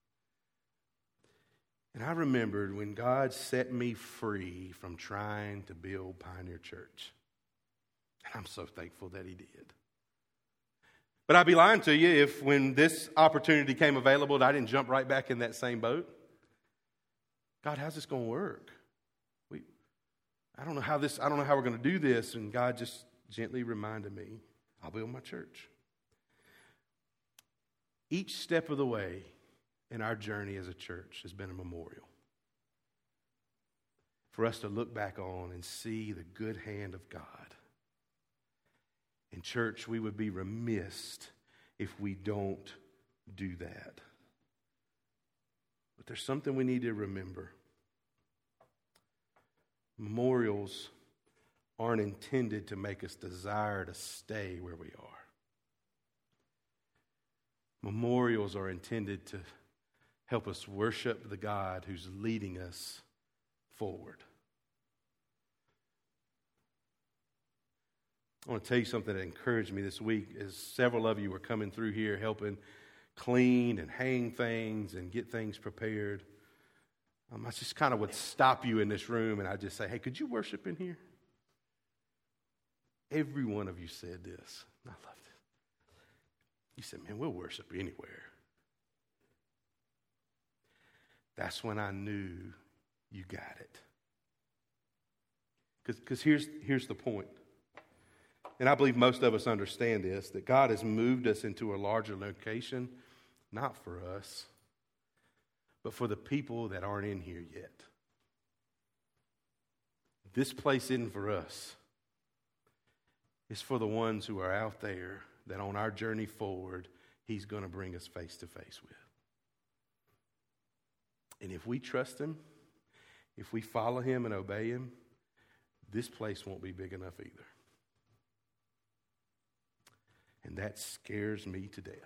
And I remembered when God set me free from trying to build Pioneer Church. And I'm so thankful that he did. But I'd be lying to you if when this opportunity came available, I didn't jump right back in that same boat. God, how's this going to work? We, I don't know how this. I don't know how we're going to do this. And God just gently reminded me, I'll build my church. Each step of the way in our journey as a church has been a memorial for us to look back on and see the good hand of God. In church, we would be remiss if we don't do that. But there's something we need to remember. Memorials aren't intended to make us desire to stay where we are. Memorials are intended to help us worship the God who's leading us forward. I want to tell you something that encouraged me this week as several of you were coming through here helping clean and hang things and get things prepared. Um, I just kind of would stop you in this room and I'd just say, hey, could you worship in here? Every one of you said this. I loved it. You said, man, we'll worship anywhere. That's when I knew you got it. Because here's, here's the point. And I believe most of us understand this, that God has moved us into a larger location, not for us, but for the people that aren't in here yet. This place isn't for us. It's for the ones who are out there that on our journey forward, he's going to bring us face to face with. And if we trust him, if we follow him and obey him, this place won't be big enough either. And that scares me to death.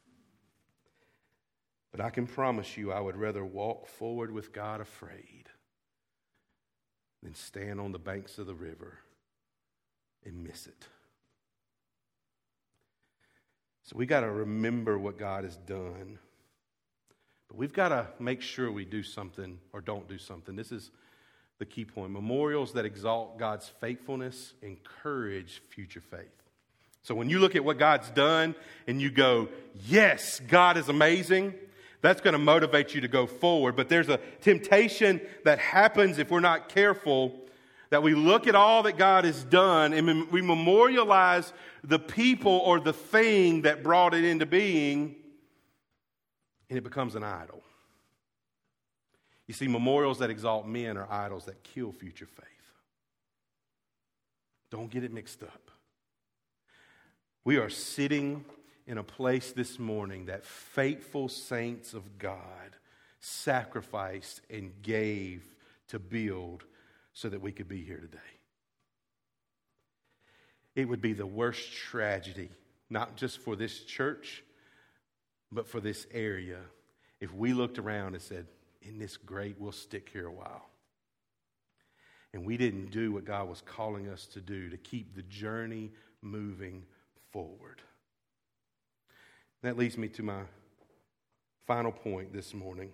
But I can promise you I would rather walk forward with God afraid than stand on the banks of the river and miss it. So we got to remember what God has done. But we've got to make sure we do something or don't do something. This is the key point. Memorials that exalt God's faithfulness encourage future faith. So when you look at what God's done and you go, yes, God is amazing, that's going to motivate you to go forward. But there's a temptation that happens if we're not careful, that we look at all that God has done and we memorialize the people or the thing that brought it into being, and it becomes an idol. You see, memorials that exalt men are idols that kill future faith. Don't get it mixed up. We are sitting in a place this morning that faithful saints of God sacrificed and gave to build so that we could be here today. It would be the worst tragedy, not just for this church, but for this area, if we looked around and said, isn't this great? We'll stick here a while. And we didn't do what God was calling us to do to keep the journey moving forward. That leads me to my final point this morning.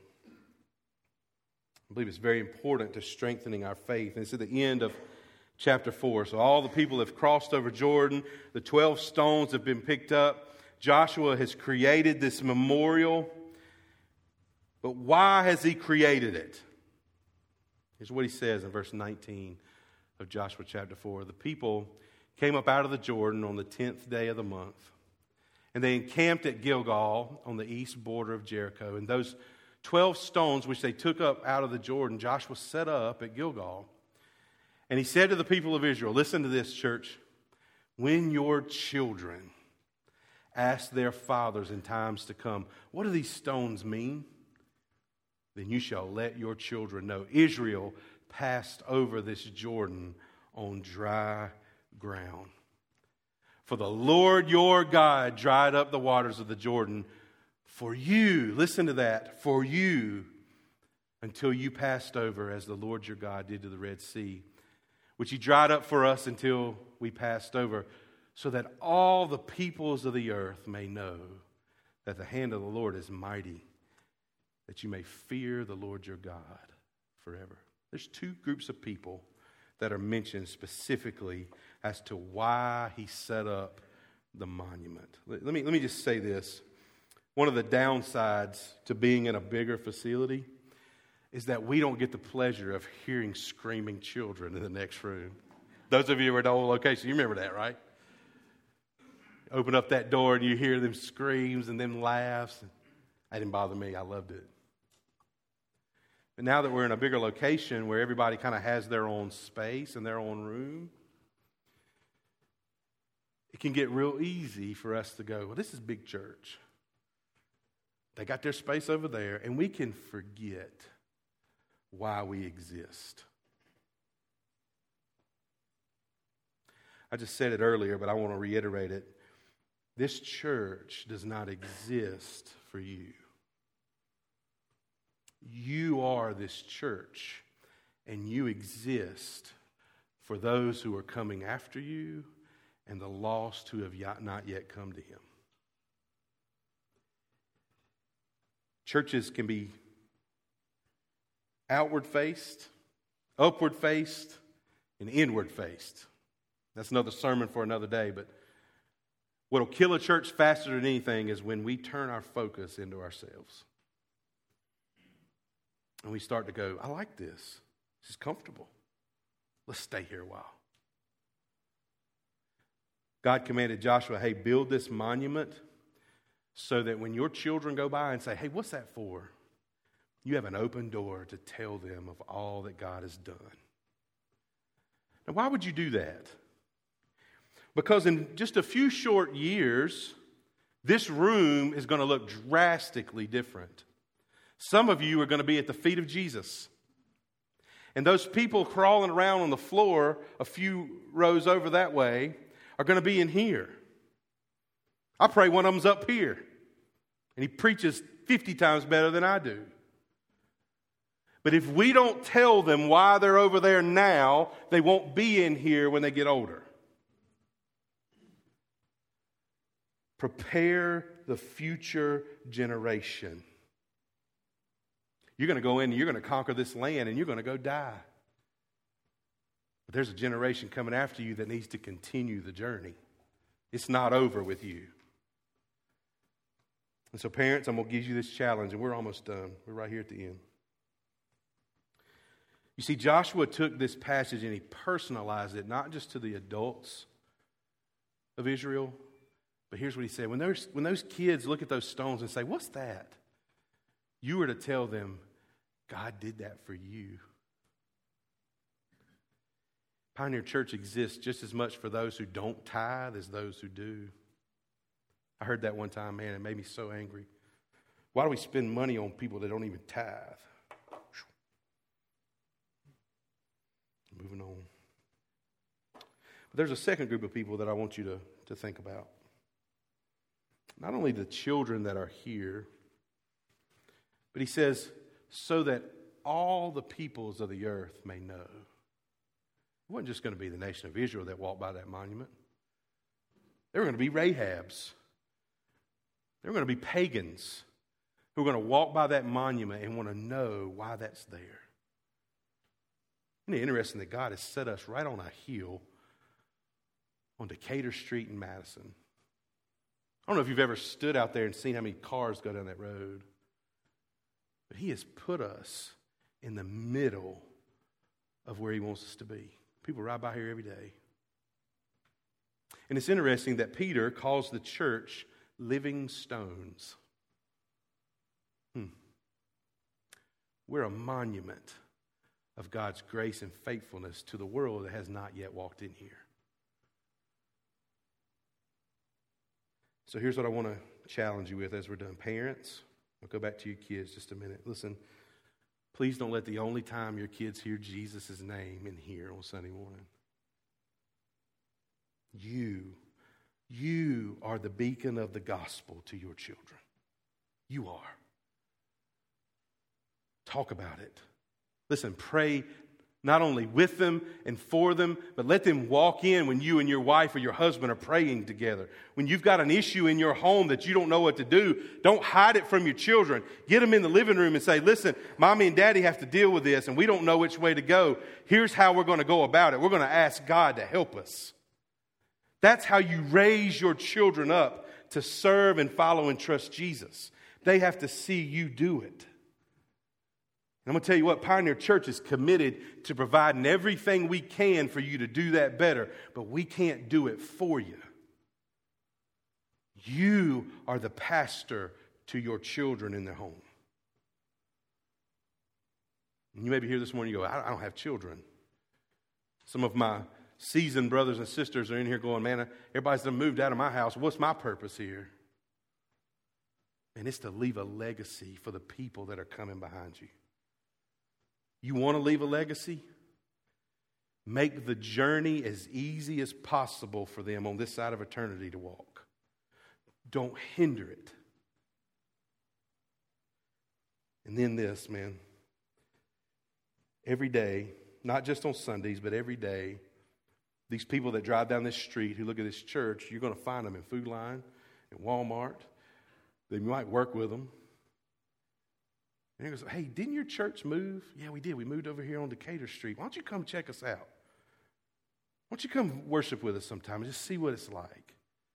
I believe it's very important to strengthening our faith. And it's at the end of chapter four. So all the people have crossed over Jordan. The twelve stones have been picked up. Joshua has created this memorial. But why has he created it? Here's what he says in verse nineteen of Joshua chapter four. The people came up out of the Jordan on the tenth day of the month, and they encamped at Gilgal on the east border of Jericho. And those twelve stones which they took up out of the Jordan, Joshua set up at Gilgal. And he said to the people of Israel, listen to this, church, when your children ask their fathers in times to come, what do these stones mean? Then you shall let your children know. Israel passed over this Jordan on dry ground. For the Lord your God dried up the waters of the Jordan for you. Listen to that. For you until you passed over as the Lord your God did to the Red Sea, which he dried up for us until we passed over, so that all the peoples of the earth may know that the hand of the Lord is mighty, that you may fear the Lord your God forever. There's two groups of people that are mentioned specifically as to why he set up the monument. Let me, let me just say this. One of the downsides to being in a bigger facility is that we don't get the pleasure of hearing screaming children in the next room. Those of you who are at the old location, you remember that, right? Open up that door and you hear them screams and them laughs. That didn't bother me. I loved it. But now that we're in a bigger location where everybody kind of has their own space and their own room, it can get real easy for us to go, well, this is big church. They got their space over there, and we can forget why we exist. I just said it earlier, but I want to reiterate it. This church does not exist for you. You are this church, and you exist for those who are coming after you and the lost who have not yet come to him. Churches can be outward faced, upward faced, and inward faced. That's another sermon for another day, but what will kill a church faster than anything is when we turn our focus into ourselves. And we start to go, I like this. This is comfortable. Let's stay here a while. God commanded Joshua, hey, build this monument so that when your children go by and say, hey, what's that for? You have an open door to tell them of all that God has done. Now, why would you do that? Because in just a few short years, this room is going to look drastically different. Some of you are going to be at the feet of Jesus. And those people crawling around on the floor a few rows over that way are going to be in here. I pray one of them's up here. And he preaches fifty times better than I do. But if we don't tell them why they're over there now, they won't be in here when they get older. Prepare the future generation. You're going to go in and you're going to conquer this land and you're going to go die. But there's a generation coming after you that needs to continue the journey. It's not over with you. And so parents, I'm going to give you this challenge, and we're almost done. We're right here at the end. You see, Joshua took this passage and he personalized it, not just to the adults of Israel, but here's what he said. When those, when those kids look at those stones and say, what's that? You were to tell them, God did that for you. Pioneer Church exists just as much for those who don't tithe as those who do. I heard that one time, man, it made me so angry. Why do we spend money on people that don't even tithe? Moving on. But there's a second group of people that I want you to, to think about. Not only the children that are here, but he says, so that all the peoples of the earth may know. It wasn't just going to be the nation of Israel that walked by that monument. There were going to be Rahabs. There were going to be pagans who were going to walk by that monument and want to know why that's there. Isn't it interesting that God has set us right on a hill on Decatur Street in Madison? I don't know if you've ever stood out there and seen how many cars go down that road. But he has put us in the middle of where he wants us to be. People ride by here every day. And it's interesting that Peter calls the church living stones. Hmm. We're a monument of God's grace and faithfulness to the world that has not yet walked in here. So here's what I want to challenge you with as we're done. Parents, I'll go back to your kids just a minute. Listen, please don't let the only time your kids hear Jesus' name in here on Sunday morning. You, you are the beacon of the gospel to your children. You are. Talk about it. Listen, pray not only with them and for them, but let them walk in when you and your wife or your husband are praying together. When you've got an issue in your home that you don't know what to do, don't hide it from your children. Get them in the living room and say, listen, mommy and daddy have to deal with this and we don't know which way to go. Here's how we're going to go about it. We're going to ask God to help us. That's how you raise your children up to serve and follow and trust Jesus. They have to see you do it. And I'm going to tell you what, Pioneer Church is committed to providing everything we can for you to do that better, but we can't do it for you. You are the pastor to your children in their home. And you may be here this morning and you go, I don't have children. Some of my seasoned brothers and sisters are in here going, man, everybody's done moved out of my house. What's my purpose here? And it's to leave a legacy for the people that are coming behind you. You want to leave a legacy? Make the journey as easy as possible for them on this side of eternity to walk. Don't hinder it. And then this, man. Every day, not just on Sundays, but every day, these people that drive down this street who look at this church, you're going to find them in Food Line, in Walmart. They might work with them. And he goes, hey, didn't your church move? Yeah, we did. We moved over here on Decatur Street. Why don't you come check us out? Why don't you come worship with us sometime and just see what it's like?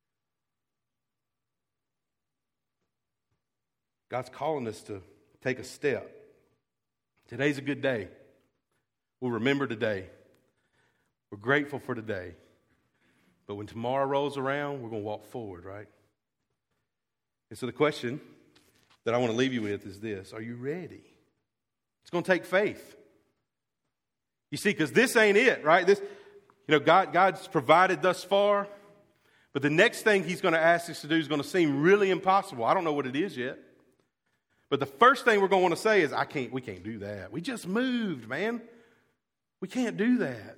God's calling us to take a step. Today's a good day. We'll remember today. We're grateful for today. But when tomorrow rolls around, we're going to walk forward, right? And so the question that I want to leave you with is this. Are you ready? It's going to take faith. You see, because this ain't it, right? This, you know, God, God's provided thus far. But the next thing he's going to ask us to do is going to seem really impossible. I don't know what it is yet. But the first thing we're going to want to say is, I can't, we can't do that. We just moved, man. We can't do that.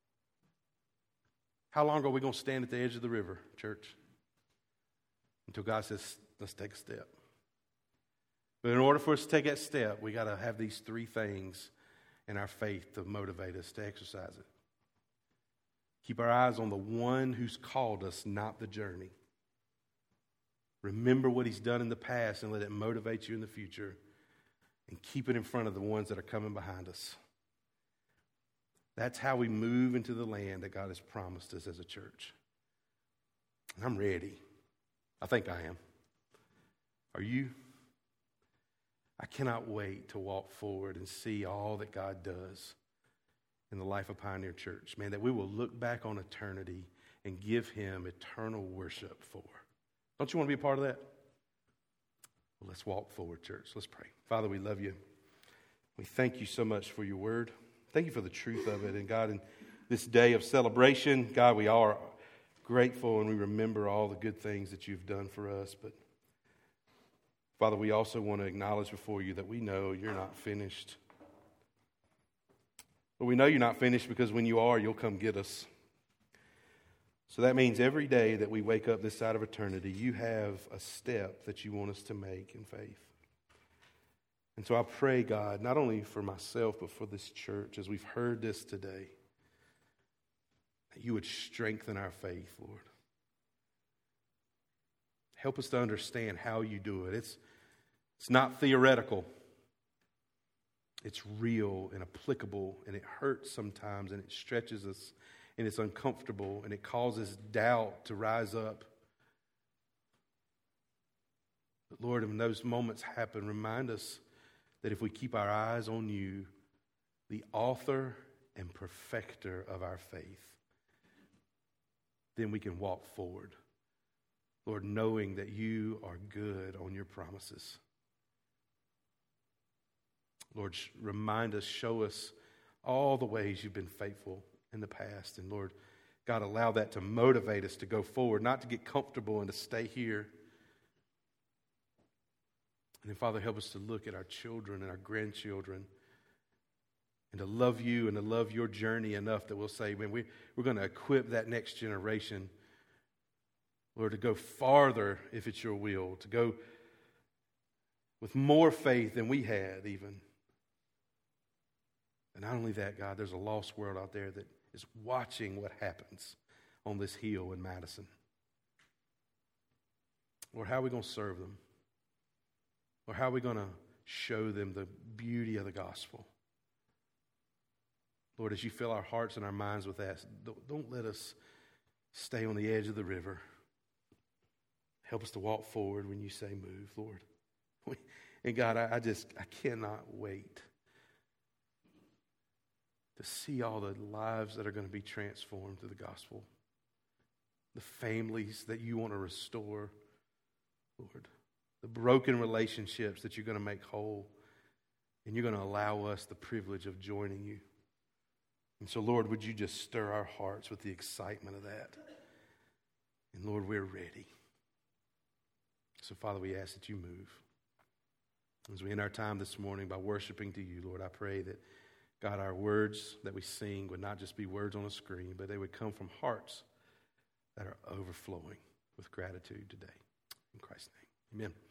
How long are we going to stand at the edge of the river, church? Until God says, let's take a step. But in order for us to take that step, we got to have these three things in our faith to motivate us to exercise it. Keep our eyes on the one who's called us, not the journey. Remember what he's done in the past and let it motivate you in the future. And keep it in front of the ones that are coming behind us. That's how we move into the land that God has promised us as a church. And I'm ready. I think I am. Are you? I cannot wait to walk forward and see all that God does in the life of Pioneer Church. Man, that we will look back on eternity and give him eternal worship for. Don't you want to be a part of that? Well, let's walk forward, church. Let's pray. Father, we love you. We thank you so much for your word. Thank you for the truth of it. And God, in this day of celebration, God, we are grateful and we remember all the good things that you've done for us. But Father, we also want to acknowledge before you that we know you're not finished. But we know you're not finished because when you are, you'll come get us. So that means every day that we wake up this side of eternity, you have a step that you want us to make in faith. And so I pray, God, not only for myself, but for this church, as we've heard this today, that you would strengthen our faith, Lord. Help us to understand how you do it. It's, it's not theoretical. It's real and applicable, and it hurts sometimes, and it stretches us, and it's uncomfortable, and it causes doubt to rise up. But Lord, when those moments happen, remind us that if we keep our eyes on you, the author and perfecter of our faith, then we can walk forward. Lord, knowing that you are good on your promises. Lord, remind us, show us all the ways you've been faithful in the past. And Lord, God, allow that to motivate us to go forward, not to get comfortable and to stay here. And then, Father, help us to look at our children and our grandchildren and to love you and to love your journey enough that we'll say, man, we, we're going to equip that next generation, Lord, to go farther if it's your will, to go with more faith than we had even, And not only that, God, there's a lost world out there that is watching what happens on this hill in Madison. Lord, how are we going to serve them? Or how are we going to show them the beauty of the gospel? Lord, as you fill our hearts and our minds with that, don't, don't let us stay on the edge of the river. Help us to walk forward when you say move, Lord. And God, I, I just, I cannot wait to see all the lives that are going to be transformed through the gospel. The families that you want to restore, Lord. The broken relationships that you're going to make whole. And you're going to allow us the privilege of joining you. And so, Lord, would you just stir our hearts with the excitement of that? And Lord, we're ready. So, Father, we ask that you move. As we end our time this morning by worshiping to you, Lord, I pray that, God, our words that we sing would not just be words on a screen, but they would come from hearts that are overflowing with gratitude today. In Christ's name, amen.